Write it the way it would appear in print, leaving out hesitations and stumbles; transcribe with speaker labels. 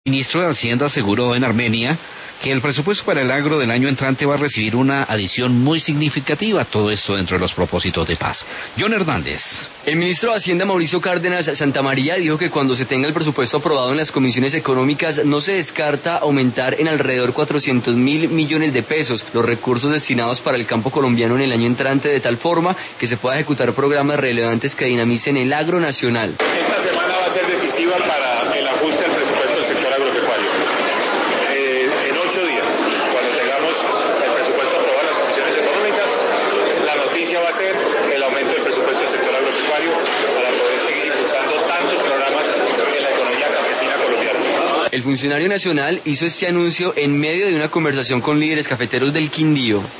Speaker 1: El ministro de Hacienda aseguró en Armenia que el presupuesto para el agro del año entrante va a recibir una adición muy significativa, todo esto dentro de los propósitos de paz. John Hernández.
Speaker 2: El ministro de Hacienda, Mauricio Cárdenas Santamaría, dijo que cuando se tenga el presupuesto aprobado en las comisiones económicas, no se descarta aumentar en alrededor 400.000 millones de pesos los recursos destinados para el campo colombiano en el año entrante, de tal forma que se pueda ejecutar programas relevantes que dinamicen el agro nacional.
Speaker 3: Esta semana va a ser decisiva para el ajuste del presupuesto del sector agropecuario. En 8 días, cuando tengamos el presupuesto aprobado en las comisiones económicas, la noticia va a ser el aumento del presupuesto del sector agropecuario para poder seguir impulsando tantos programas en la economía campesina colombiana.
Speaker 2: El funcionario nacional hizo este anuncio en medio de una conversación con líderes cafeteros del Quindío.